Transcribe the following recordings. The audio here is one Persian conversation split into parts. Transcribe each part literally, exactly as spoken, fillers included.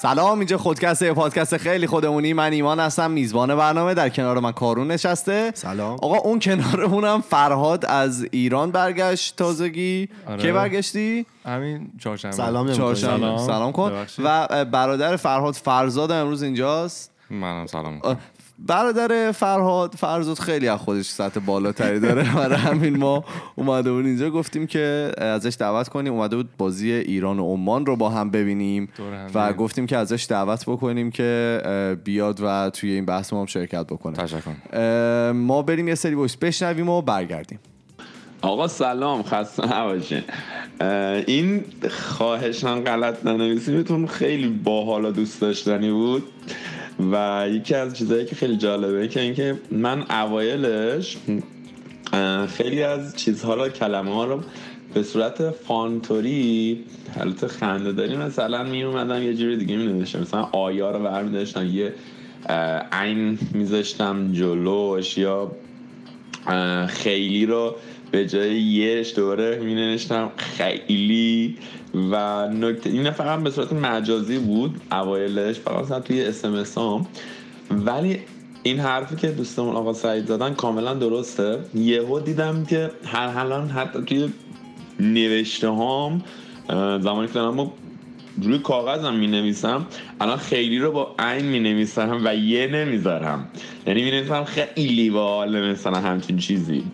سلام، اینجا خودکسته، پادکست خیلی خودمونی. من ایمان هستم، میزبان برنامه. در کنار من کارون نشسته. سلام آقا. اون کنارمونم فرهاد از ایران برگشت تازگی. آره. کی برگشتی؟ همین چهارشنبه. سلام چهارشنبه. سلام. سلام کن. ببخشید. و برادر فرهاد فرزاد امروز اینجاست. منم سلام میکنم. برادر فرهاد فرزاد خیلی از خودش سطح بالاتری داره. برای همین ما اومده بودیم اینجا، گفتیم که ازش دعوت کنیم. اومده بود بازی ایران و عمان رو با هم ببینیم و گفتیم که ازش دعوت بکنیم که بیاد و توی این بحث ما هم شرکت بکنه. تشکر. ما بریم یه سری وایس بشنویم و برگردیم. آقا سلام، خسته نباشین. این خواهشاً غلط ننویسیمتون خیلی باحال و دوست داشتنی بود و یکی از چیزایی که خیلی جالبه که اینکه من اوایلش خیلی از چیزها رو، کلمه ها رو به صورت فانتوری حالت خنده داری مثلا می اومدم یه جوری دیگه می نوشتم، مثلا آیا رو برمی داشتم یه عین می زشتم جلوش، یا خیلی رو به جای یهش دوره می نوشتم خیلی. و نکته این فقط به صورت مجازی بود اوایلش، فقط مثلا توی اس ام اس هم. ولی این حرفی که دوستمون آقا سعید زدن کاملا درسته. یهو دیدم که هر حالان حتی توی نوشته هام زمانی که دارم روی کاغذم می نویسم، الان خیلی رو با عین می نویسم و یه نمیذارم، یعنی می نویسم خیلی باحال مثلا همچین چیزی.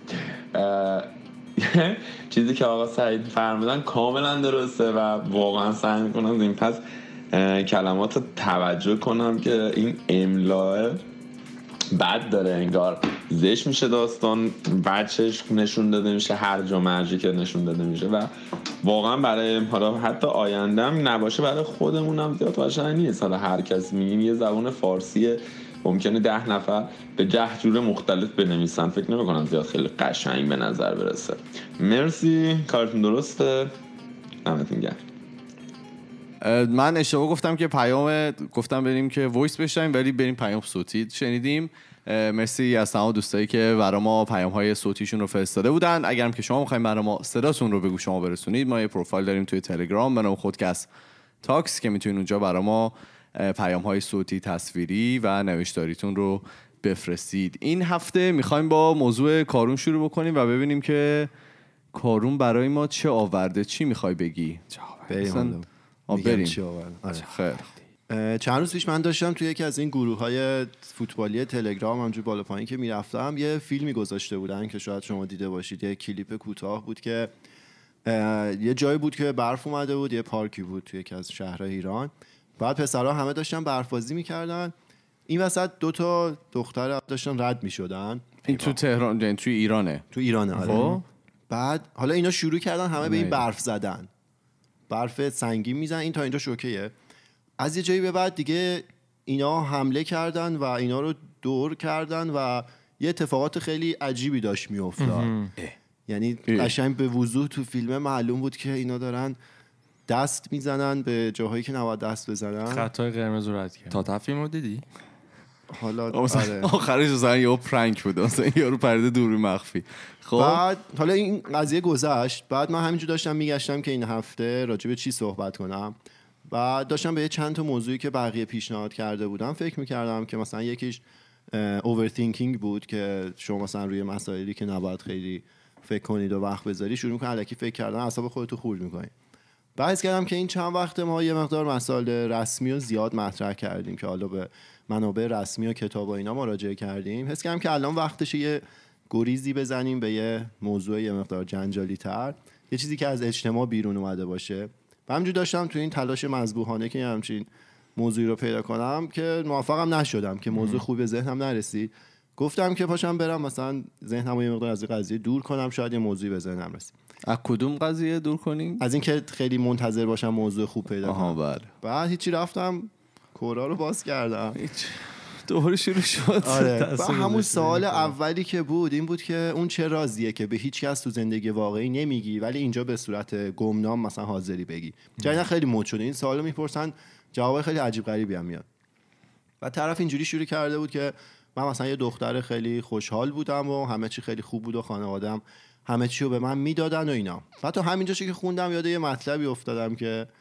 چیزی که آقا سعید فرمودن کاملا درسته و واقعا سعی میکنم از این پس کلمات رو توجه کنم که این املاء بد داره، انگار زشت میشه داستان، بچهش نشون داده میشه، هر جا مرجی که نشون داده میشه و واقعا برای حالا حتی آیندهم نباشه، برای خودمونم زیاد قشنگ نیست. حالا هر کس میگیم یه زبان فارسیه، ممکنه ده نفر به ده جور مختلف بنویسن، فکر نمی‌کنم زیاد خیلی قشنگ به نظر برسه. مرسی، کارتون درسته. دمتون گرم. من اشتباه گفتم که پیام گفتم بریم که وایس بشنویم، ولی بریم پیام صوتی شنیدیم. مرسی از تمام دوستایی که برای ما پیام‌های صوتیشون رو فرستاده بودن. اگرم که شما می‌خواید برای ما صداتون رو به گوش شما برسونید، ما یه پروفایل داریم توی تلگرام به نام خودکست تاکس که میتونید اونجا برای ما پیام‌های صوتی، تصویری و نوشتاریتون رو بفرستید. این هفته می‌خوایم با موضوع کارون شروع بکنیم و ببینیم که کارون برای ما چه آورده. چی می‌خوای بگی؟ بریم بریم. چی آورده؟ خیر. چند روز پیش من داشتم توی یکی از این گروه‌های فوتبالی تلگرام همجور بالا پایین که میرفتم، یه فیلمی گذاشته بودن که شاید شما دیده باشید. یه کلیپ کوتاه بود که یه جایی بود که برف اومده بود، یه پارکی بود توی یکی از شهرهای ایران. بعد پسرها همه داشتن برف‌بازی می‌کردن، این وسط دو تا دختر داشتن رد می‌شدن. این تو تهران، یعنی توی ایرانه؟ تو ایرانه آره. بعد حالا اینا شروع کردن همه به این برف زدن، برف سنگین میزنن. این تا اینجا شوکیه. از یه جایی به بعد دیگه اینا حمله کردن و اینا رو دور کردن و یه اتفاقات خیلی عجیبی داشت میافتاد. یعنی قشنگ به وضوح تو فیلم معلوم بود که اینا دارن دست میزنن به جاهایی که نباید دست بزنن. خطای قرمز رو رد کرد. تا تا فیلمو دیدی؟ حالا آره. آخرش مثلا یه پرانک بود، مثلا یارو پرده دوربین مخفی. خب بعد حالا این قضیه گذشت. بعد من همینجور داشتم میگشتم که این هفته راجع به چی صحبت کنم. بعد داشتم به یه چند تا موضوعی که بقیه پیشنهاد کرده بودم فکر میکردم که مثلا یکیش اوورثینکینگ بود، که شما مثلا روی مسائلی که نباید خیلی فکر کنید و وقت بذاری شروع میکنید الکی فکر کردن، اعصاب خودتو خورد میکنید. بحث کردم که این چند وقت ما یه مقدار مسائل رسمی و زیاد مطرح کردیم که حالا به منابع رسمی و کتاب و اینا مراجعه کردیم. حس کردم که الان وقتشه یه گریزی بزنیم به یه موضوع یه مقدار جنجالی تر، یه چیزی که از اجتماع بیرون اومده باشه. و همینجور داشتم تو این تلاش مذبوحانه که همچین موضوعی رو پیدا کنم که موفقم نشدم، که موضوع خوبی به ذهنم نرسید. گفتم که پاشم برم مثلا ذهنمو یه مقدار از این قضیه دور کنم، شاید یه موضوعی به ذهنم رسید. از کدوم قضیه دور کنیم؟ از اینکه خیلی منتظر باشم موضوع خوب پیدا کنم. آها بله. بعد هیچی رفتم کورا رو باز کردم، هیچ دوباره شروع شد. آره. و همون سوال اولی که بود این بود که اون چه رازیه که به هیچ کس تو زندگی واقعی نمیگی ولی اینجا به صورت گمنام مثلا حاضری بگی. جدیدا خیلی مد شده این سوالو میپرسن، جواب خیلی عجیب غریبی هم میاد. و طرف اینجوری شروع کرده بود که من مثلا یه دختر خیلی خوشحال بودم و همه چی خیلی خوب بود و خانواده‌ام همه چی رو به من میدادن و اینا. بعد تو همینجاشه که خوندم یاد یه مطلبی افتادم که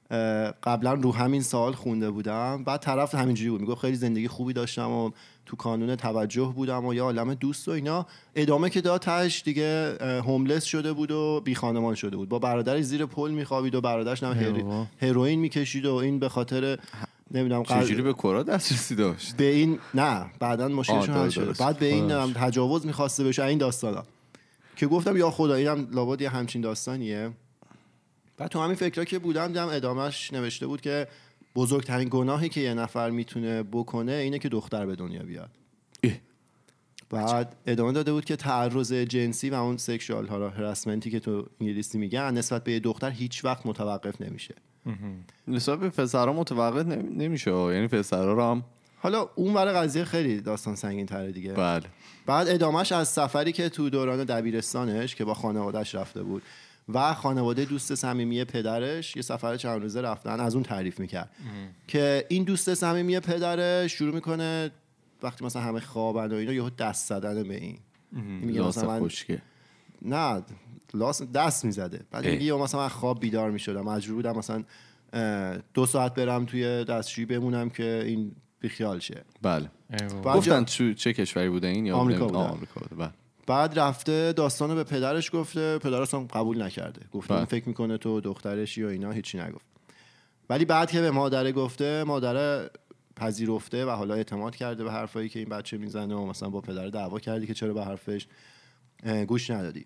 قبلا رو همین سوال خونده بودم. بعد طرف همینجوری بود، میگفت خیلی زندگی خوبی داشتم و تو کانون توجه بودم و یه عالمه دوست و اینا. ادامه که داد تاش دیگه هوملس شده بود و بی خانمان شده بود، با برادرش زیر پل میخوابید و برادرش هم هر... هروئین میکشید و این به خاطر نمیدونم چجوری به کورا دسترسی داشت به این نه بعداً مشکلشون حل شد. بعد به این تجاوز میخواسته بشه این داستانا که گفتم یا خدا اینم لابد یه همچین داستانیه. بعد تو همین فکرها که بودم دیدم ادامهش نوشته بود که بزرگترین گناهی که یه نفر میتونه بکنه اینه که دختر به دنیا بیاد. اه. بعد ادامه داده بود که تعرض جنسی و اون سکشوال هراسمنتی که تو انگلیسی میگن نسبت به یه دختر هیچ وقت متوقف نمیشه. نسبت به پسرها متوقف نمیشه، یعنی پسرها رو هم حالا اون ور قضیه خیلی داستان سنگین تره دیگه. بله. بعد ادامهش از سفری که تو دوران دبیرستانش که با خانواده‌اش رفته بود و خانواده دوست صمیمی پدرش یه سفر چند روزه رفتن، از اون تعریف میکرد که این دوست صمیمی پدرش شروع میکنه وقتی مثلا همه خوابن و اینا یهو دست زدن به این میگه مثلا خوشگه نه لاس دست میزده. بعد میگه یا مثلا من خواب بیدار میشدم مجبور بودم مثلا دو ساعت برم توی دستشویی بمونم که این بیخیال شه. بله. گفتن چه کشوری بوده این یا آمریکا بوده. آمریکا بوده. بله. بعد رفته داستانو به پدرش گفته، پدرش هم قبول نکرده، گفت من فکر میکنه تو دخترشی و اینا، هیچی نگفت. ولی بعد که به مادره گفته، مادره پذیرفته و حالا اعتماد کرده به حرفایی که این بچه میزنه و مثلا با پدر دعوا کردی که چرا به حرفش گوش ندادی.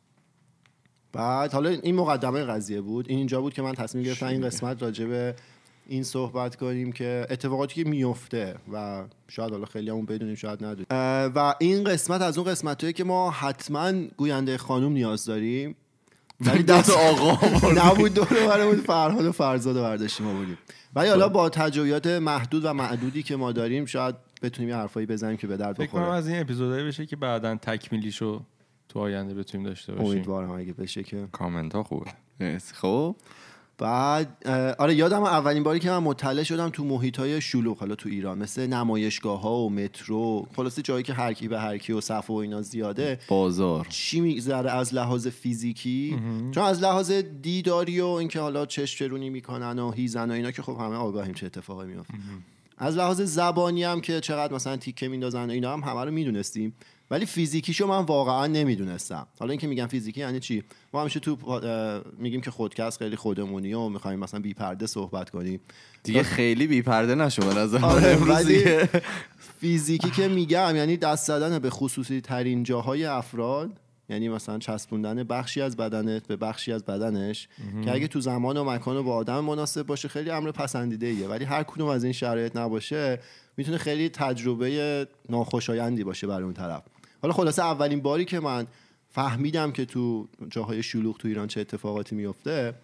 بعد حالا این مقدمه قضیه بود. این اینجا بود که من تصمیم گرفتم این قسمت راجع به این صحبت کنیم که اتفاقاتی که میفته و شاید حالا خیلی همون بدونیم شاید ندونیم. و این قسمت از اون قسمتایی که ما حتما گوینده خانوم نیاز داریم ولی دست آقا نبود، دور برمون فرهاد و فرزاد برداشتیم ما بودیم. ولی حالا با تجربیات محدود و معدودی که ما داریم شاید بتونیم یه حرفایی بزنیم که به درد بخوره. فکر کنم از این اپیزودایی بشه که بعداً تکمیلیشو تو آینده بتونیم داشته باشیم. امیدوارم اگه بشه که کامنت ها خوبه. خب بعد آره یادم اولین باری که من مطلع شدم تو محیط‌های شلوغ حالا تو ایران مثل نمایشگاه‌ها و مترو، خلاصه جایی که هر کی به هر کی و صف و اینا زیاده، بازار، چی میگذره از لحاظ فیزیکی چون از لحاظ دیداری و اینکه حالا چش چرونی میکنن و هیزن و اینا که خب همه آگاهیم چه اتفاقی میفته. از لحاظ زبانی هم که چقدر مثلا تیکه میندازن اینا هم همه رو میدونستیم، ولی فیزیکیشو من واقعا نمیدونستم. حالا اینکه میگم فیزیکی یعنی چی؟ ما همیشه تو میگیم که خودکست خیلی خودمونی و میخوایم مثلا بی پرده صحبت کنیم دیگه خیلی بی پرده نشو به نظر. آره ولی فیزیکی که میگم یعنی دست زدن به خصوصی ترین جاهای افراد، یعنی مثلا چسبوندن بخشی از بدنت به بخشی از بدنش که اگه تو زمان و مکان و با آدم مناسب باشه خیلی امر پسندیده ایه، ولی هر کدوم از این شرایط نباشه میتونه خیلی تجربه ناخوشایندی باشه برای اون طرف. حالا خلاصه اولین باری که من فهمیدم که تو جاهای شلوغ تو ایران چه اتفاقاتی میفته،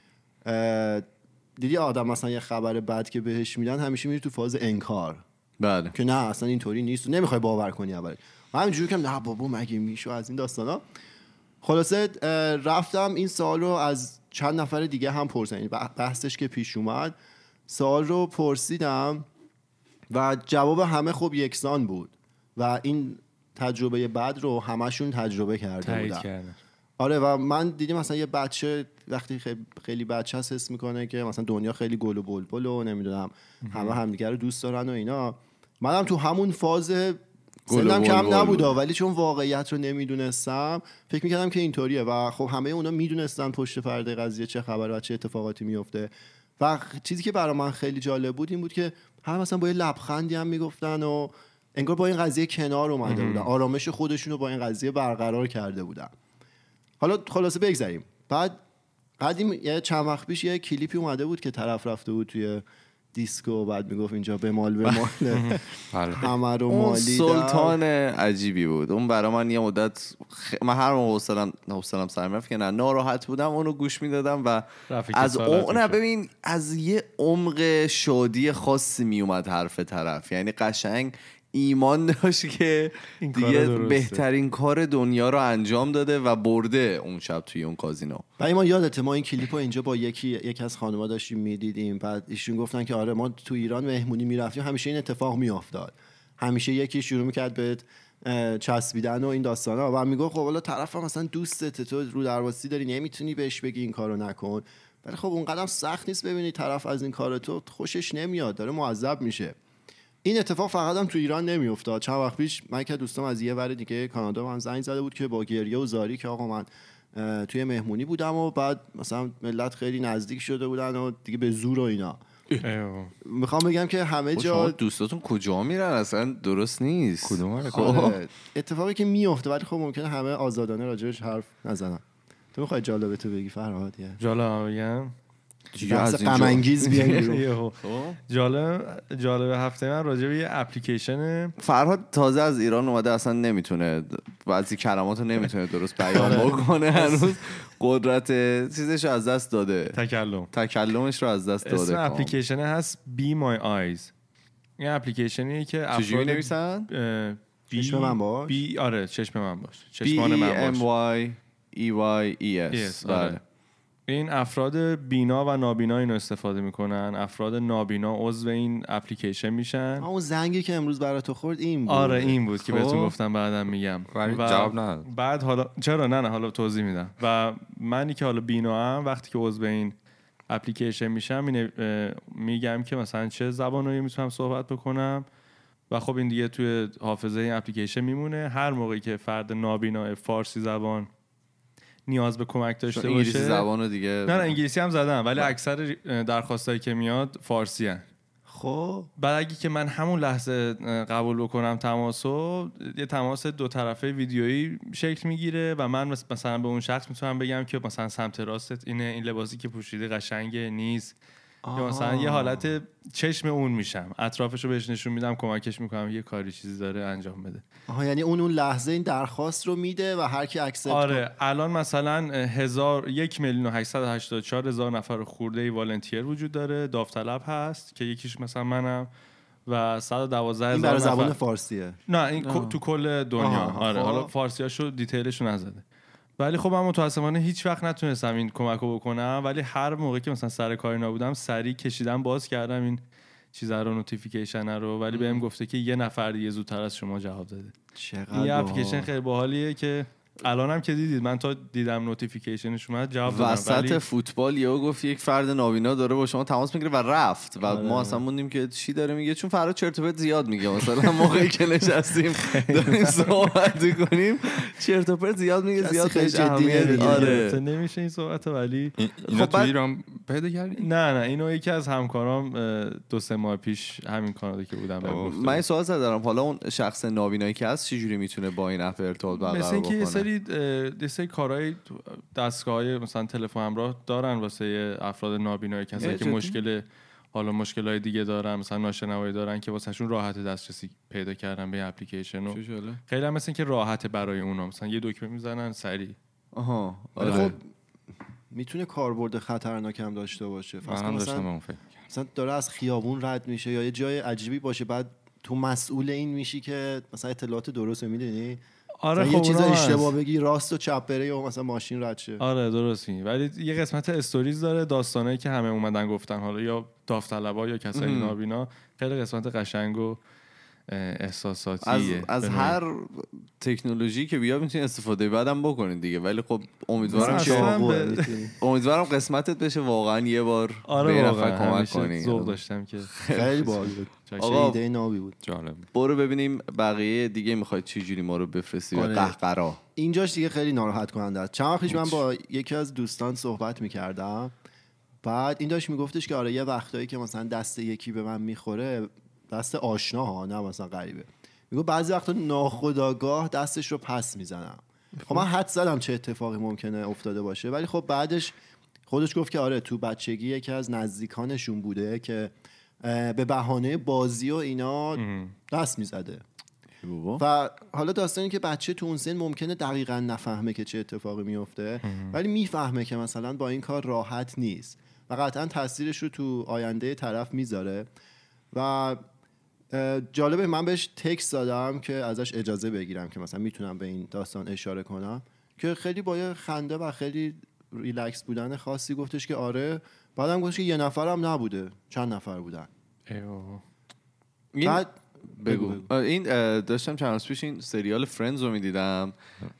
دیدی آدم مثلا یه خبر بد که بهش میدن همیشه میری تو فاز انکار. بله. که نه اصلا اینطوری نیست، نمیخوای باور کنی اول. من همینجوری که نه بابا مگه میشه از این داستانا. خلاصه رفتم این سوال رو از چند نفر دیگه هم پرسیدم، بحثش که پیش اومد سوال رو پرسیدم و جواب همه خب یکسان بود و این تجربه بد رو همشون تجربه کرده بودن. آره و من دیدم مثلا یه بچه وقتی خیلی بچه هست حس میکنه که مثلا دنیا خیلی گل و بلبل و نمیدونم همه همدیگه رو دوست دارن و اینا. منم تو همون فاز سنم کم نبوده ولی چون واقعیت رو نمیدونستم فکر میکردم که اینطوریه و خب همه اونا میدونستن پشت پرده قضیه چه خبره و چه اتفاقاتی میفته. و چیزی که برای من خیلی جالب بود این بود که هم مثلا با یه لبخندی هم میگفتن و انگار با این قضیه کنار اومده بودن، آرامش خودشون رو با این قضیه برقرار کرده بودن. حالا خلاصه بگذاریم. بعد قدیم یه چند وقت پیش یه کلیپی اومده بود که طرف رفته بود توی دیسکو بعد میگفت اینجا به مال به مال همه رو مالی. سلطان عجیبی بود اون برای من. یه مدت خ... من هر موقع حوصله‌ام حوصله‌ام سر میرفت که نه ناراحت بودم اونو گوش میدادم و از اون نه ببین از یه عمق شادی خاصی میومد حرف طرف، یعنی قشنگ ایمان داشت که دیگه بهترین کار دنیا رو انجام داده و برده اون شب توی اون کازینو. بعد ما یادته ما این کلیپو اینجا با یکی یکی از خانم‌ها داشتیم میدیدیم، بعد ایشون گفتن که آره ما تو ایران مهمونی میرفتیم همیشه این اتفاق میافتاد، همیشه یکی شروع میکرد به چسبیدن و این داستانا و میگه خب حالا طرف هم مثلا دوستت تو رو درواسی داری نمیتونی بهش بگی این کارو نکن، ولی خب اون قدم سخت نیست ببینی طرف از این کار تو خوشش نمیاد داره معذب میشه. این اتفاق فقط هم تو ایران نمیافتاد. چند وقت پیش من که دوستام از یه ور دیگه کانادا من زنگ زده بود که با گریه و زاری که آقا من توی مهمونی بودم و بعد مثلا ملت خیلی نزدیک شده بودن و دیگه به زور و اینا. میخوام بگم که همه جا شما دوستاتون کجا میرن اصلا درست نیست. کدوم آره. اتفاقی که میفته ولی خب ممکنه همه آزادانه راجعش حرف نزنن. تو میخوای جالبه تو بگی فرهاد؟ یه جالب بگم بحث غم انگیز بیاریم. جالب جالب هفته من راجع به یه اپلیکیشن. فرهاد تازه از ایران اومده اصلا نمیتونه بعضی کلماتو نمیتونه درست بیان بکنه، هنوز قدرت چیزش رو از دست داده، تکلم تکلمش رو از دست داده. اسم اپلیکیشن هست Be My Eyes. این اپلیکیشنیه که افراد چجوری نویسن؟ چشم من باش. بی آره چشم من باش. چشمان من باش. B E M Y E Y E S. بله. این افراد بینا و نابینا اینو استفاده میکنن. افراد نابینا عضو این اپلیکیشن میشن. اون زنگی که امروز برای تو خورد این بود. آره این بود که بهتون گفتم بعدم میگم. ولی جواب نداد. بعد حالا چرا نه نه حالا توضیح میدم. و منی که حالا بینا ام وقتی که عضو این اپلیکیشن میشم میگم که مثلا چه زبانایی میتونم صحبت بکنم و خب این دیگه توی حافظه این اپلیکیشن میمونه. هر موقعی که فرد نابینا فارسی زبان نیاز به کمک داشته باشه، انگلیسی زبانو دیگه نه نه انگلیسی هم زدم ولی اکثر درخواستایی که میاد فارسی هن. خب بعد اگه که من همون لحظه قبول بکنم تماسو، یه تماس دو طرفه ویدیویی شکل میگیره و من مثلا به اون شخص میتونم بگم که مثلا سمت راستت اینه، این لباسی که پوشیده قشنگه نیست، یا مثلا یه حالت چشم اون میشم، اطرافش رو بهش نشون میدم، کمکش میکنم یه کاری چیزی داره انجام بده. آها یعنی اون اون لحظه این درخواست رو میده و هر کی اکسپت آره کن. الان مثلا هزار یک میلیون و هشتصد و هشتاد و چهار هزار نفر خورده ای والنتیر وجود داره، داوطلب هست که یکیش مثلا منم و صد و دوازده هزار این برای زبان نفر... فارسیه. نه این آه. تو کل دنیا. آه. آره حالا فارسیاشو دیتیلشو نزده. ولی خب من متاسفانه هیچ وقت نتونستم این کمکو بکنم، ولی هر موقع که مثلا سر کاری نبودم سریع کشیدم باز کردم این چیزا رو، نوتیفیکیشن رو، ولی بهم گفته که یه نفر دیگه زودتر از شما جواب داده. چقدر این اپلیکیشن خیلی باحالیه که الانم که دیدید من تا دیدم نوتیفیکیشنش اومد جواب دادم. وسط ولی... فوتبال یهو گفت یک فرد نابینا داره با شما تماس میگیره و رفت و آره. ما اصلا موندیم که چی داره میگه، چون فراد چرت و پرت زیاد میگه. مثلا موقعی که نشستیم داریم صحبت می‌کنیم چرت و پرت زیاد میگه، زیاد خیلی اهمیت آره نمیشه این صحبت. ولی اینا تو ایران پیدا کردی؟ نه نه اینو یکی از همکارام دو سه ماه پیش همین کانادا که بودم بهم گفت. من این سوال زدم حالا اون شخص نابینایی که هست چجوری میتونه با این اپ ارتباط برقرار بکنه؟ یه سری یه سری کارهای دستگاه‌های مثلا تلفن همراه دارن واسه افراد نابینا، کسایی که مشکل حالا مشکلای دیگه دارن، مثلا ناشنوایی دارن، که واسهشون راحت دسترسی پیدا کردن به اپلیکیشن و خیلی هم مثلا که راحت برای اونا، مثلا یه دکمه میزنن سریع. آها آره خب میتونه کاربرد خطرناک هم داشته باشه. من مثلا مثلا داره از خیابون رد میشه یا یه جای عجیبی باشه، بعد تو مسئول این میشی که مثلا اطلاعات درست میدونی. آره خب یه چیز اشتباه بگی راست و چپ بره یا مثلا ماشین رد شه. آره درست میگی. ولی یه قسمت استوریز داره، داستانایی که همه اومدن گفتن، حالا یا داوطلبا یا کسای نابینا، خیلی قسمت قشنگ و احساساتیه. از, از هر تکنولوژی که بیاد میتونی استفاده بعدم بکنین دیگه، ولی خب امیدوارم که ب... امیدوارم قسمتت بشه واقعا یه بار آره به نفر کمک کنی. ذوق داشتم که خیلی باحال بود. آقا ایده نابی بود. جالب. برو ببینیم بقیه دیگه میخواید چه جوری ما رو بفرستی به قهقرا. اینجاش دیگه خیلی ناراحت کننده است. چند وقت پیش من با یکی از دوستان صحبت می‌کردم، بعد این داشت میگفتش که آره یه وقتایی که مثلا دست یکی به من میخوره، دست آشنا ها نه مثلا غریبه، میگه بعضی وقتا ناخودآگاه دستش رو پس میزنم. خب من حد زدم چه اتفاقی ممکنه افتاده باشه، ولی خب بعدش خودش گفت که آره تو بچگی یکی از نزدیکانشون بوده که به بهانه بازی و اینا دست میزده و حالا داستانی که بچه تو اون سن ممکنه دقیقاً نفهمه که چه اتفاقی میفته، ولی میفهمه که مثلا با این کار راحت نیست و قطعاً تاثیرش رو تو آینده طرف میذاره. و جالبه من بهش تکست دادم که ازش اجازه بگیرم که مثلا میتونم به این داستان اشاره کنم، که خیلی با یه خنده و خیلی ریلکس بودن خاصی گفتش که آره. بعدم گفتش که یه نفرم نبوده، چند نفر بودن. ایوه. بعد بگو, بگو, بگو. این داشتم چند روز پیش این سریال فرندز رو میدیدم.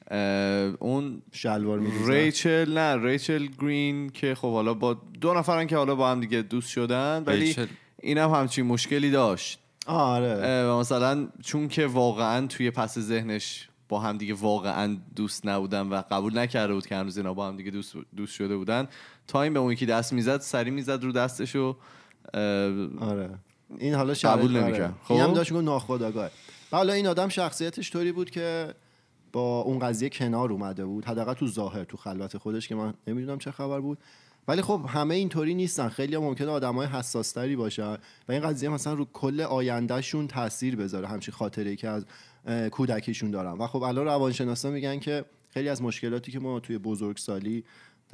اون شلوار می‌ریزه ریچل نه ریچل گرین که خب حالا با دو نفرن که حالا با هم دیگه دوست شدن، ولی اینم همچین مشکلی داشت. آره و مثلا چون که واقعا توی پس ذهنش با هم دیگه واقعا دوست نبودن و قبول نکرده بود که هنوز اینا با هم دیگه دوست دوست شده بودن، تا این به اون یکی دست میزد سری میزد رو دستش و آره این حالا قبول نمی‌کرد. آره. خب این هم داشت میگه ناخودآگاه. حالا این آدم شخصیتش طوری بود که با اون قضیه کنار اومده بود، حداقل تو ظاهر، تو خلوت خودش که من نمیدونم چه خبر بود. ولی خب همه اینطوری نیستن، خیلی هم ممکنه آدمای حساس‌تری باشن و این قضیه مثلا رو کل آیندهشون تاثیر بذاره، همچین خاطره‌ای که از کودکیشون دارن. و خب الان روانشناسا میگن که خیلی از مشکلاتی که ما توی بزرگسالی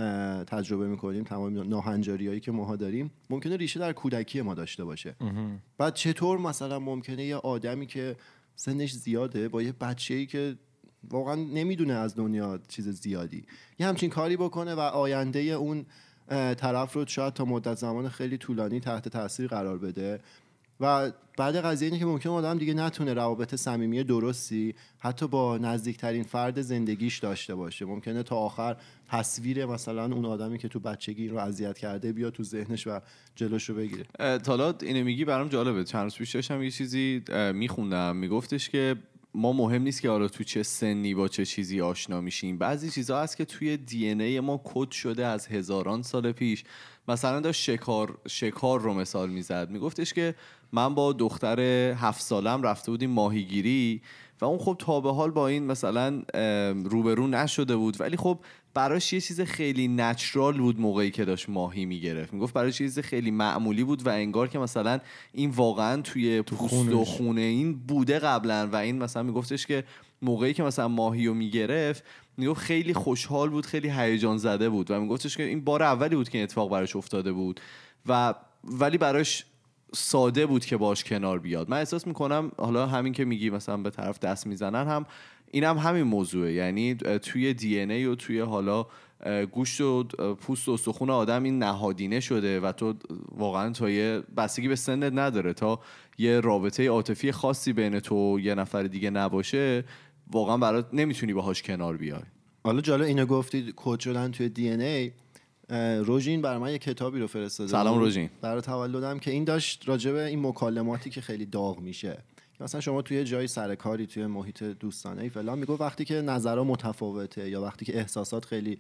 تجربه میکنیم، تمام ناهنجاریایی که ماها داریم، ممکنه ریشه در کودکی ما داشته باشه. بعد چطور مثلا ممکنه یه آدمی که سنش زیاده با یه بچه‌ای که واقعا نمیدونه از دنیا چیز زیادی یه همچین کاری بکنه و آینده اون طرف رو شاید تا مدت زمان خیلی طولانی تحت تاثیر قرار بده. و بعد قضیه اینه که ممکنه آدم دیگه نتونه روابط صمیمی درستی حتی با نزدیکترین فرد زندگیش داشته باشه. ممکنه تا آخر تصویر مثلا اون آدمی که تو بچگی این رو اذیت کرده بیا تو ذهنش و جلوشو بگیره. حالا اینو میگی برام جالبه. چند روز پیش داشتم یه چیزی میخوندم، میگفتش که ما مهم نیست که حالا تو چه سنی با چه چیزی آشنا میشیم، بعضی چیزا هست که توی دی ان ای ما کد شده از هزاران سال پیش. مثلا داشت شکار شکار رو مثال میزد، میگفتش که من با دختر هفت سالم رفته بودیم ماهیگیری و اون خب تا به حال با این مثلا روبرو نشده بود، ولی خب براش یه چیز خیلی نچرال بود موقعی که داشت ماهی میگرفت. میگفت براش یه چیز خیلی معمولی بود و انگار که مثلا این واقعا توی پوست و خونه این بوده قبلا. و این مثلا میگفتش که موقعی که مثلا ماهی رو میگرفت میگفت خیلی خوشحال بود، خیلی هیجان زده بود و میگفتش که این بار اولی بود که این اتفاق براش افتاده بود و ولی براش ساده بود که باش کنار بیاد. من احساس میکنم حالا همین که میگی مثلا به طرف دست میزنن هم اینم هم همین موضوعه، یعنی توی دی ان ای و توی حالا گوشت و پوست و استخون آدم این نهادینه شده و تو واقعا تا یه بستگی به سنت نداره، تا یه رابطه عاطفی خاصی بین تو و یه نفر دیگه نباشه واقعا برات نمیتونی باهاش کنار بیای. حالا جالب اینو گفتید کد شدن توی دی ان ای. روژین برای من یه کتابی رو فرستاده. سلام روژین. برای تولدم که این داشت راجع به این مکالماتی که خیلی داغ میشه، مثلا شما توی جای سرکاری توی محیط دوستانه ای فلان، میگه وقتی که نظرها متفاوته یا وقتی که احساسات خیلی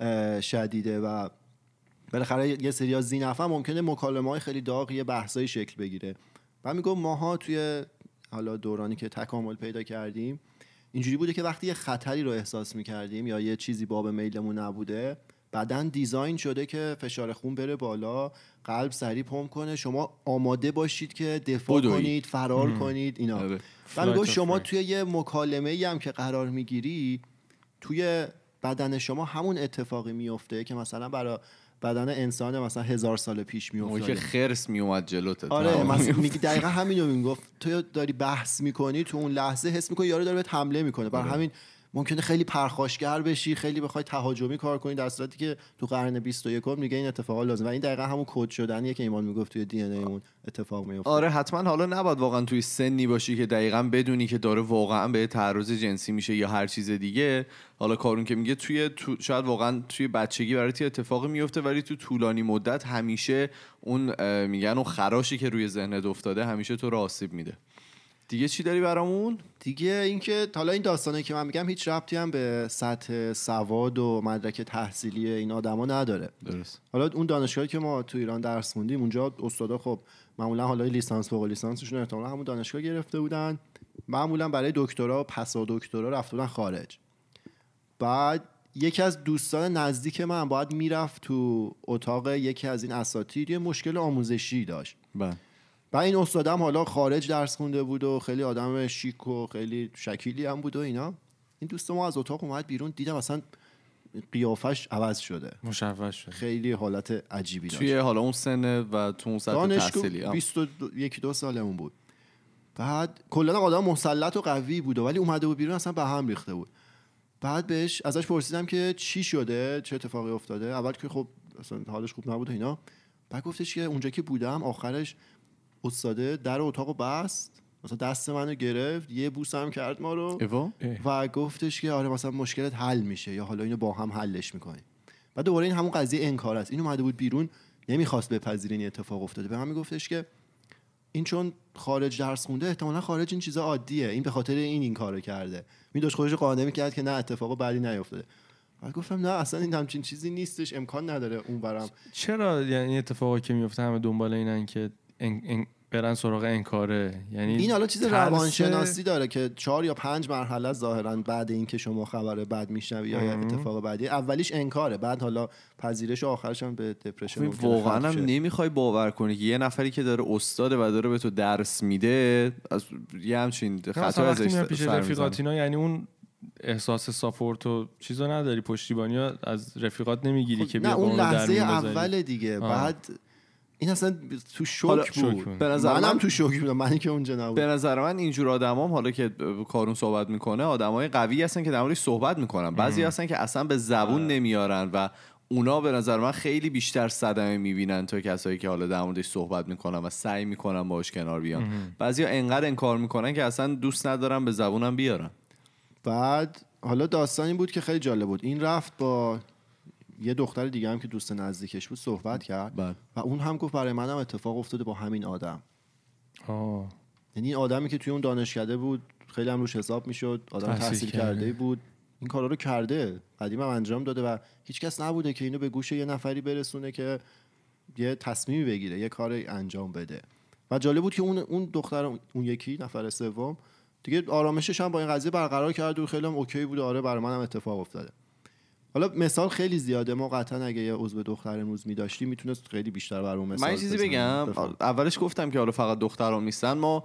شدیده و بالاخره یه سری از ذی‌نفع ممکنه مکالمه‌های خیلی داغ یه بحثای شکل بگیره. و میگه ماها توی حالا دورانی که تکامل پیدا کردیم اینجوری بوده که وقتی یه خطری رو احساس می‌کردیم یا یه چیزی باب میلمون نبوده، بدن دیزاین شده که فشار خون بره بالا، قلب سریع پمپ کنه، شما آماده باشید که دفاع بدوی. کنید، فرار ام. کنید اینا. و میگه شما توی یه مکالمه‌ای هم که قرار میگیری توی بدن شما همون اتفاقی میفته که مثلا برای بدن انسان مثلا هزار سال پیش میفته که خرس میومد جلوت. آره مثلا میگه دقیقاً همینو میگفت. تو داری بحث میکنی تو اون لحظه حس میکنی یارو داره بهت حمله میکنه، برای همین ممکنه خیلی پرخاشگر بشی، خیلی بخوای تهاجمی کار کنی، در صورتی که تو قرن بیست و یکم میگه این اتفاقا لازم. و این دقیقاً همون کد شدنیه که ایمان میگفت توی دی ان ایمون اتفاق میفته. آره حتما. حالا نباید واقعا توی سنی باشی که دقیقاً بدونی که داره واقعا به تعرض جنسی میشه یا هر چیز دیگه. حالا کارون که میگه توی تو شاید واقعا توی بچگی برات اتفاقی میفته، ولی تو طولانی مدت همیشه اون میگن اون خراشی که روی ذهنت افتاده همیشه تو رو آسیب میده. دیگه چی داری برامون؟ دیگه اینکه حالا این داستانه که من میگم هیچ ربطی هم به سطح سواد و مدرک تحصیلی این آدما نداره. درست. حالا اون دانشگاهی که ما تو ایران درس خوندیم اونجا استادا خب معمولا حالا لیسانس فوق لیسانسشون احتمالاً همون دانشگاه گرفته بودن، معمولا برای دکترا و پسا دکترا رفته بودن خارج. بعد یکی از دوستان نزدیک من باید میرفت تو اتاق یکی از این اساتید، یه مشکل آموزشی داشت. بله. و این استادم حالا خارج درس خونده بود و خیلی آدم شیک و خیلی شکیلی هم بود و اینا. این دوست ما از اتاق اومد بیرون، دیدم اصلا قیافش عوض شده، مشوش شده، خیلی حالت عجیبی داشت. توی حالا اون سن و تو اون سطح تحصیلی بیست و یک دو سالمون بود. بعد کلا آدم مسلط و قوی بود ولی اومده بود بیرون اصلا به هم ریخته بود. بعد بهش ازش پرسیدم که چی شده، چه اتفاقی افتاده. اول که خب اصلا حالش خوب نبود اینا. بعد گفتش که اونجا که بودم آخرش استاده در اتاقو بست، مثلا دست منو گرفت، یه بوسم کرد ما رو ایوا؟ و گفتش که آره مثلا مشکلت حل میشه یا حالا اینو با هم حلش میکنیم. بعد دوباره این همون قضیه انکار است. این اومده بود بیرون نمیخواست بپذیره این اتفاق افتاده. به من میگفتش که این چون خارج درس خونده احتمالاً خارج این چیزا عادیه، این به خاطر این این کارو کرده. می داشت خودش قانع می‌کرد که نه اتفاق بعدی نیافتاده. بعد گفتم نه اصلا این همچین چیزی نیستش، امکان نداره اون برام. چرا یعنی اتفاقی که میفته همه دنبال اینن که ان... ان... برن سراغ انکاره؟ یعنی این حالا چیز ترس... روانشناسی داره که چهار یا پنج مرحله ظاهرا بعد این که شما خبر بد میشنوی یا اتفاق بعدی، اولیش انکاره، بعد حالا پذیرش و آخرش هم به دپرشن. واقعا هم نمیخوای باور کنی که یه نفری که داره استاده و داره به تو درس میده از یه همچین خطا ازش پیش رفیقاتینا، یعنی اون احساس ساپورت و چیزا نداری، پشتیبانی ها از رفیقات نمیگیری که بیا اون لحظه اول دیگه. آه. بعد این اصلا تو شوک بود. به نظر منم تو شوک بودم، منی که اونجا نبود. به نظر من اینجور آدمام حالا که کارون صحبت میکنه آدمای قوی هستن که در موردش صحبت میکنن، بعضی هستن که اصلا به زبون نمیارن و اونا به نظر من خیلی بیشتر صدمه میبینن تا کسایی که حالا در موردش صحبت میکنن و سعی میکنن باهاش کنار بیان. بعضیا انقدر انکار میکنن که اصلا دوست ندارن به زبونم بیارن. بعد حالا داستان این بود که خیلی جالب بود. این رفت با یه دختر دیگه هم که دوست نزدیکش بود صحبت کرد بله. و اون هم گفت برای منم اتفاق افتاده با همین آدم. آه. یعنی این آدمی که توی اون دانشکده بود خیلی هم روش حساب میشد، آدم تحصیل, تحصیل کرده بود، این کارا رو کرده، قدیم هم انجام داده و هیچ کس نبوده که اینو به گوش یه نفری برسونه که یه تصمیمی بگیره، یه کار انجام بده. و جالب بود که اون اون دختر اون یکی نفر سوم دیگه آرامشش هم با این قضیه برقرار کرد و خیلی هم اوکی بود. آره برای منم اتفاق افتاده. حالا مثال خیلی زیاده، ما قطعا اگه یه عضو دختر امروز می‌داشتیم میتونست خیلی بیشتر برام مثال من چیزی بگم. بفرم. اولش گفتم که حالا فقط دخترام نیستن. ما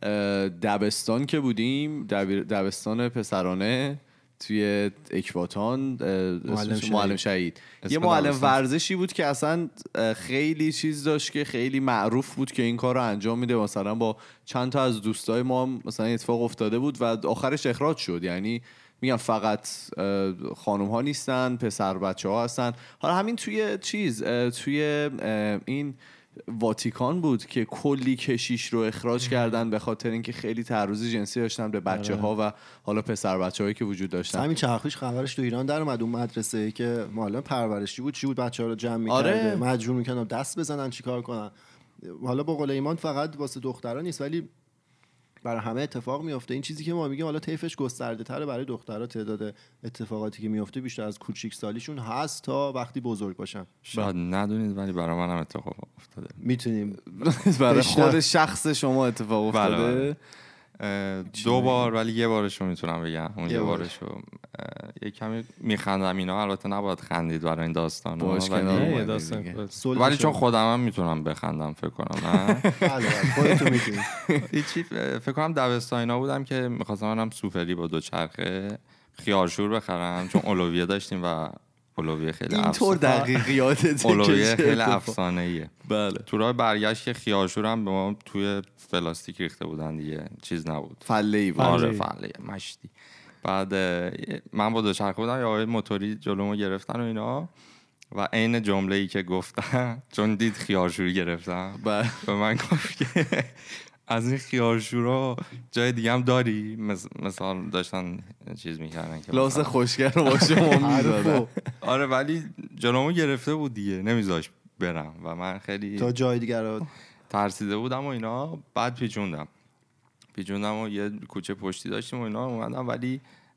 دبستان که بودیم، دبستان پسرانه توی اکباتان، معلم شهید, معلم شهید. یه معلم ورزشی بود که اصلا خیلی چیز داشت که خیلی معروف بود که این کار رو انجام میده. مثلا با چند تا از دوستای ما هم مثلا اتفاق افتاده بود و آخرش اخراج شد. یعنی میگم فقط خانم ها نیستن، پسر بچه ها هستن. حالا همین توی چیز توی این واتیکان بود که کلی کشیش رو اخراج کردن به خاطر اینکه خیلی تعرض جنسی داشتن به بچه ها و حالا پسر بچه هایی که وجود داشتن. همین چرخش خبرش تو ایران در اومد، اون مدرسه که معلم پرورشی بود چی بود بچه ها رو جمع می‌کرد، آره. مجبور می‌کردن دست بزنن چیکار کنن. حالا با قول ایمان فقط واسه دخترا نیست ولی برای همه اتفاق میفته. این چیزی که ما میگیم حالا طیفش گسترده تره برای دخترها، تعداد اتفاقاتی که میفته بیشتر از کوچیک سالیشون هست تا وقتی بزرگ باشن. شاید ندونید ولی برای منم اتفاق افتاده. میتونیم برای خود شخص شما اتفاق افتاده؟ دو بار ولی یه بارشو میتونم بگم. اون یه بارشو یه کمی میخندم اینا، البته نباید خندید برای این داستانا ولی داستان ولی چون خودم هم میتونم بخندم فکر کنم. نه خودت میتونی. هیچی فکر کنم دبستانینا بودم که می‌خواستم منم سوپری با دو چرخه خیارشور بخرم چون اولویه داشتیم و اولویه خیلی اینطور دقیقیاتت اولویه خیلی افسانه‌ایه. بله. تو راه برگشت که خیارشور هم به ما توی پلاستیک ریخته بودن دیگه، چیز نبود، فله‌ای بود. آره فله مشتی. بعد من با دو چرخه بودم، یا آقای موتوری جلومو گرفتن و اینا و عین جمله‌ای که گفتم چون دید خیارشوری گرفتم به من گفت که از این خیارشورا جای دیگه هم داری؟ مثلا داشتن چیز میکردن که لاس خوشگر رو با شما میدادن. آره ولی جلومو گرفته بود دیگه، نمیذاش برم و من خیلی تا جای دیگه رو ترسیده بودم و اینا. بعد پیچوندم پیچوندم و یه کوچه پشتی داشتیم و اینا اومدم. ولی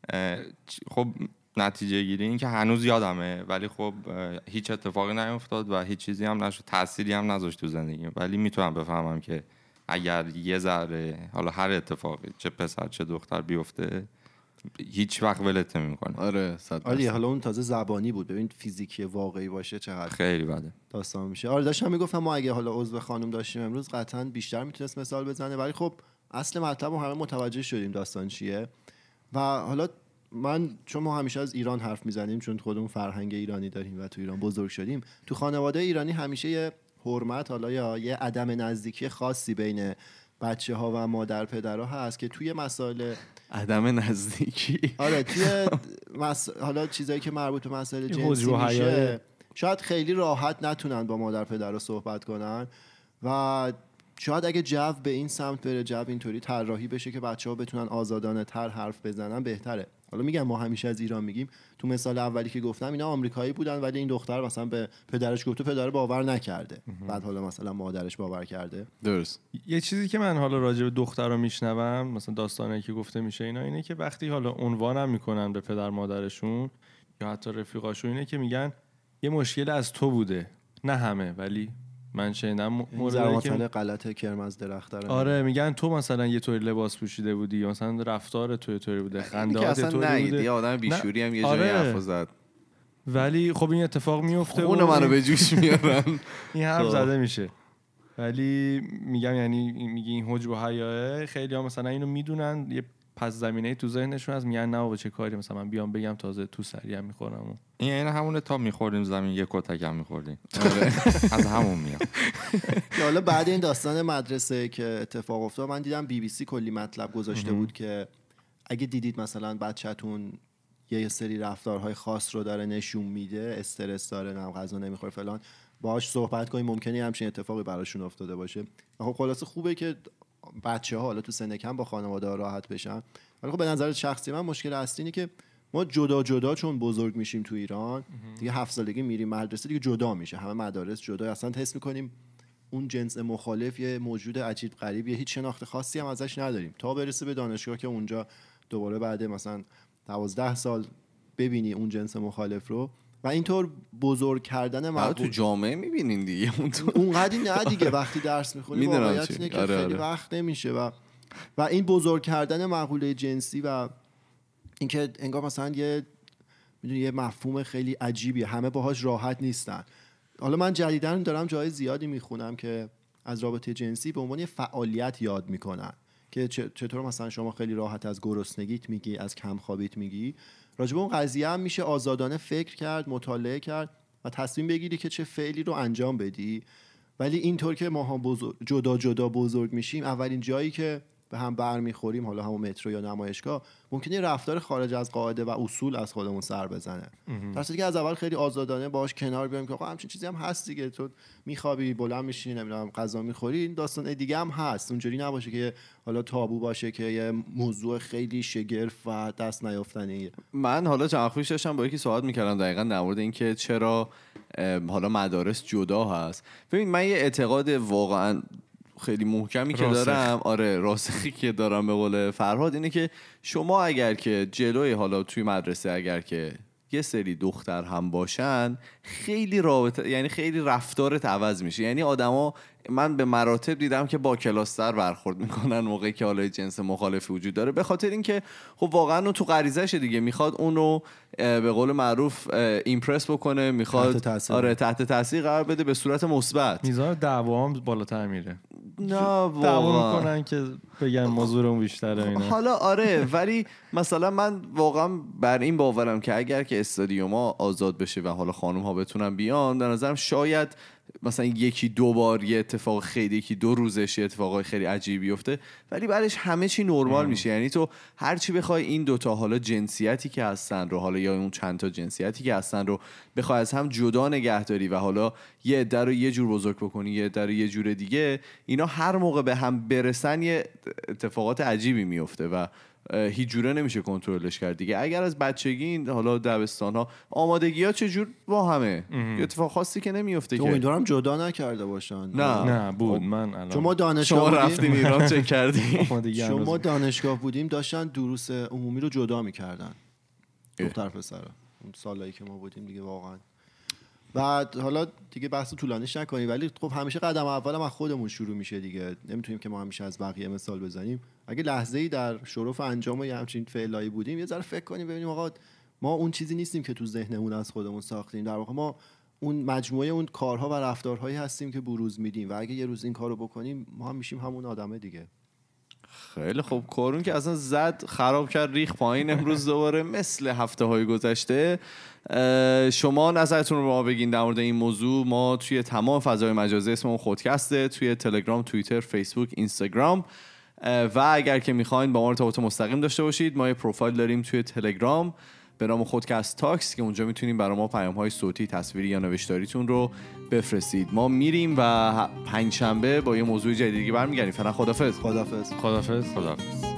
خب نتیجه گیری این که هنوز یادمه ولی خب هیچ اتفاقی نیفتاد و هیچ چیزی هم نشد، تأثیری هم نذاشت تو زندگیم. ولی میتونم بفهمم که اگر یه ذره حالا هر اتفاقی چه پسر چه دختر بیفته هیچ وقت ولت نمی‌کنه. آره صد درصد. آره حالا اون تازه زبانی بود، ببین فیزیکی واقعی باشه چقدر خیلی بده داستان میشه. آره داشتم میگفتم ما اگه حالا عضو خانم داشتیم امروز قطعا بیشتر میتونست مثال بزنه ولی خب اصل مطلب همه متوجه شدیم داستان چیه. و حالا من چون ما همیشه از ایران حرف میزنیم چون خودمون فرهنگ ایرانی داریم و تو ایران بزرگ شدیم، تو خانواده ایرانی همیشه یه حرمت حالا یا یه عدم نزدیکی خاصی بین بچه ها و مادر پدرها هست که توی مسائل عدم نزدیکی آره توی مس... حالا چیزایی که مربوط به مسائل جنسی میشه شاید خیلی راحت نتونن با مادر پدر رو صحبت کنن و شاید اگه جو به این سمت بره، جو اینطوری طراحی بشه که بچه‌ها بتونن آزادانه تر حرف بزنن، بهتره. حالا میگم ما همیشه از ایران میگیم، تو مثال اولی که گفتم اینا آمریکایی بودن ولی این دختر مثلا به پدرش گفته، پدر باور نکرده، بعد حالا مثلا مادرش باور کرده. درست. یه چیزی که من حالا راجع به دخترا میشنوم، مثلا داستانی که گفته میشه اینا، اینه که وقتی حالا عنوانم میکنن به پدر مادرشون یا حتی رفیقاشون، اینه که میگن یه مشکل از تو بوده، نه همه ولی من شنیدم مورد که غلط کرم از درخت داره. آره میگن تو مثلا یه طوری لباس پوشیده بودی یا مثلا رفتار تو یه طوری بوده، خنده‌هات یه طوری بوده، یه آدم بیشوری هم یه جایی آره. حرف زد، ولی خب این اتفاق میفته خون منو به جوش میارن. این حرف زده میشه. ولی میگم یعنی میگی این حجب و حیاه، خیلی ها مثلا اینو میدونن، یه پس زمینه تو ذهنشون از میگن نه بابا چه کاری، مثلا من بیام بگم تازه تو سریم میخورم. این یعنی همونه تا میخوریم زمین یه کتک هم میخوردیم. از همون میاد. حالا بعد این داستان مدرسه که اتفاق افتاد، من دیدم بی بی سی کلی مطلب گذاشته بود که اگه دیدید مثلا بچه‌تون یه سری رفتارهای خاص رو داره نشون میده، استرس داره، نه غذا نمیخوره فلان، باهاش صحبت کنید، ممکنه همچین اتفاقی براشون افتاده باشه. خب خلاصه خوبه که بچه‌ها حالا تو سن کم با خانواده راحت بشن. ولی خب به نظر شخصی من مشکل اصلی اینه که ما جدا جدا چون بزرگ میشیم تو ایران، دیگه هفت سالگی میریم مدرسه دیگه جدا میشه، همه مدارس جدا، اصلا حس میکنیم اون جنس مخالف یه موجود عجیب غریب، یه هیچ شناخت خاصی هم ازش نداریم تا برسه به دانشگاه که اونجا دوباره بعد مثلا دوازده سال ببینی اون جنس مخالف رو. و اینطور بزرگ کردن مقبول تو جامعه میبینین دیگه اونقدی نه دیگه، وقتی درس میخونی واقعیت اینه که آره خیلی آره. وقت نمیشه و و این بزرگ کردن مقوله جنسی و اینکه انگار مثلا یه میدونی یه مفهوم خیلی عجیبیه، همه باهاش راحت نیستن. حالا من جدیداً دارم جای زیادی میخونم که از رابطه جنسی به عنوان فعالیت یاد میکنن که چطور مثلا شما خیلی راحت از گرسنگیت میگی، از کمخوابیت میگی، راجع به اون قضیه هم میشه آزادانه فکر کرد، مطالعه کرد و تصمیم بگیری که چه فعلی رو انجام بدی. ولی اینطور که ما بزرگ جدا جدا بزرگ میشیم، اولین جایی که به هم برمیخوریم، حالا همون مترو یا نمایشگاه، ممکنه رفتار خارج از قاعده و اصول از خودمون سر بزنه، در صورتی که از اول خیلی آزادانه باش کنار بیایم که آقا همچین چیزی هم هست دیگه، تو میخوابی بلند میشی نمیدونم غذا میخوری، این داستان دیگه هم هست. اونجوری نباشه که حالا تابو باشه که یه موضوع خیلی شگرف و دست نیافتنیه. من حالا چند وقت پیش داشتم با یکی صحبت میکردم دقیقاً در مورد اینکه چرا حالا مدارس جدا هست. ببین من یه اعتقاد واقعاً خیلی محکمی که راسخ. دارم، آره راسخی که دارم به قول فرهاد، اینه که شما اگر که جلوی حالا توی مدرسه اگر که یه سری دختر هم باشن، خیلی رابطه یعنی خیلی رفتارت عوض میشه. یعنی آدما من به مراتب دیدم که با کلاستر برخورد میکنن موقعی که حالا جنس مخالفی وجود داره، به خاطر اینکه خب واقعا اون تو غریزه‌شه دیگه، میخواد اون رو به قول معروف ایمپرس بکنه، میخواد تحت آره تحت تاثیر قرار بده به صورت مثبت. میزان دعوا هم بالاتر میره، نه دعوا واقعا میکنن که بگن موضوعمون بیشتره اینا. حالا آره ولی مثلا من واقعا بر این باورم که اگر که استادیوم‌ها آزاد بشه و حالا خانم‌ها بتونن بیان، در نظرم شاید مثلا یکی دو بار یه اتفاق خیلی یکی دو روزش یه اتفاقای خیلی عجیبی بیفته، ولی بعدش همه چی نرمال میشه. یعنی تو هر چی بخوای این دوتا حالا جنسیتی که هستن رو، حالا یا اون چند تا جنسیتی که هستن رو بخوای از هم جدا نگهداری و حالا یه عده رو یه جور بزرگ بکنی یه عده رو یه جور دیگه، اینا هر موقع به هم برسن یه اتفاقات عجیبی میفته و هیچ جوره نمیشه کنترلش کرد دیگه. اگر از بچگی این حالا دبستان ها آمادگی ها چجور با همه یه اتفاق خاصی که نمیفته که امیدوارم جدا نکرده باشن. نه نه بود. من الان شما دانشگاه شما بودیم، رفتین ایران چک کردی؟ شما دانشگاه بودیم داشتن دروس عمومی رو جدا میکردن دختر پسر اون سالایی که ما بودیم دیگه واقعا. بعد حالا دیگه بحث طولانیش نکنیم، ولی خب همیشه قدم اولم از خودمون شروع میشه دیگه، نمیتونیم که ما همیشه از بقیه مثال بزنیم. اگه لحظه‌ای در شرف انجام یه همچین فعلایی بودیم، یه ذره فکر کنیم ببینیم آقا ما اون چیزی نیستیم که تو ذهنمون از خودمون ساختیم، در واقع ما اون مجموعه اون کارها و رفتارهایی هستیم که بروز میدیم و اگه یه روز این کارو بکنیم ما هم میشیم همون آدمه دیگه. خیلی خوب. کارون که اصلا زد خراب کرد ریخ پایین امروز دوباره مثل هفته های گذشته. شما نظرتون رو به ما بگین در مورد این موضوع. ما توی تمام فضای مجازی اسممون خودکسته، توی تلگرام، توییتر، فیسبوک، اینستاگرام، و اگر که میخواین با ما ارتباط مستقیم داشته باشید ما یه پروفایل داریم توی تلگرام به نام خودکست تاکس که اونجا میتونیم برای ما پیام‌های صوتی، تصویری یا نوشتاریتون رو بفرستید. ما میریم و پنجشنبه با یه موضوع جدیدی برمیگردیم. فعلا خدافظ. خدافظ. خدافظ. خداحافظ.